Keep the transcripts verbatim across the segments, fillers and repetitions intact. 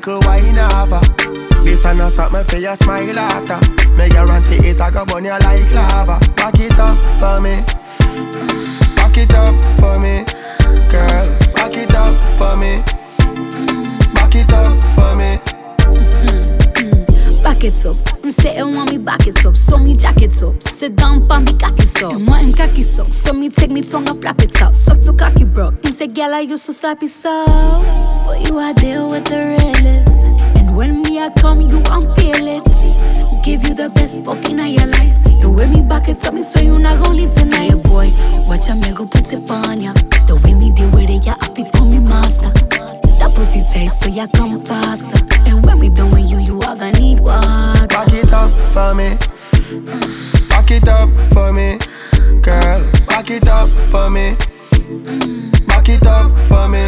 little wine over. This and not something for your smile after. Me guarantee it, I go burn you like lava. Back it up for me. Back it up for me. Girl, back it up for me. Back it up for me. Back it up. I'm sitting want me back it up. So me jack it up. Sit down pa me cocky so. And want him cocky so. So me take me tongue up, wrap it up. Suck to cocky bro. Him say girl I used to slap it so. But you are there with the realest. And when me I come you won't feel it. Give you the best fucking of your life. The way me back it up me so you not gon' leave tonight. Yeah boy, watch a me go put it on ya. The way me deal with it, yeah I fi call me master. That pussy taste so ya come faster. And when we done with you, you are gonna need water. Back it up for me. Back it up for me. Girl, back it up for me. Back it up for me.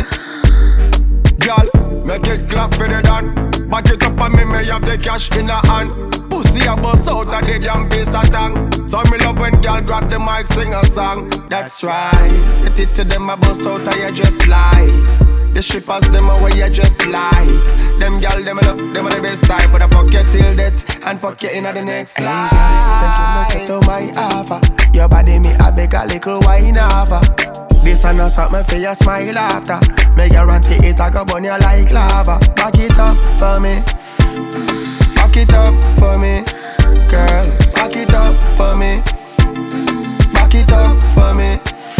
Girl, make it clap for the done. Back it up on me, me have the cash in a hand. Pussy a bust out of the damn piece of tongue. So me love when girl grab the mic, sing a song. That's right, get it to them a bust out of you just like. The strippers, them a way you just like. Them gal, them a love, them a the best type. But I fuck you till death, and fuck you in the next life. Hey girl, take you no set to my offer. Your body me a beg a little wine over. This and not something for your smile after. Me guarantee it, I go burn you like lava. Back it up for me. Back it up for me. Girl, back it up for me. Back it up for me.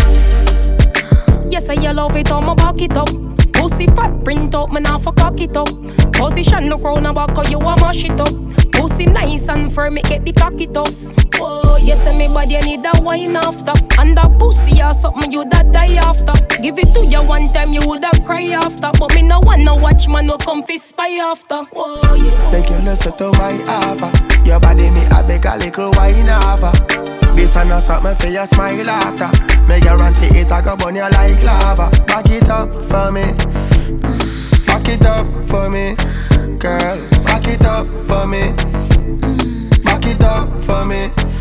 Yes, I love it, I'ma back it up. Pussy fat, print up, man, I for cock it up. Position no crown about cause you a mash it up. Pussy nice and firm, it get the cock it off. Oh, yes, and me body need that wine after. And that pussy or something you that die after. Give it to you one time, you woulda cry after. But me no wanna watch, man, no come fi spy after. Oh, yeah. Take you listen to my offer. Your body me a beg a little wine over. This and not something for your smile after. Me guarantee it, I go burn you like lava. Back it up for me. Back it up for me. Girl, back it up for me. Back it up for me.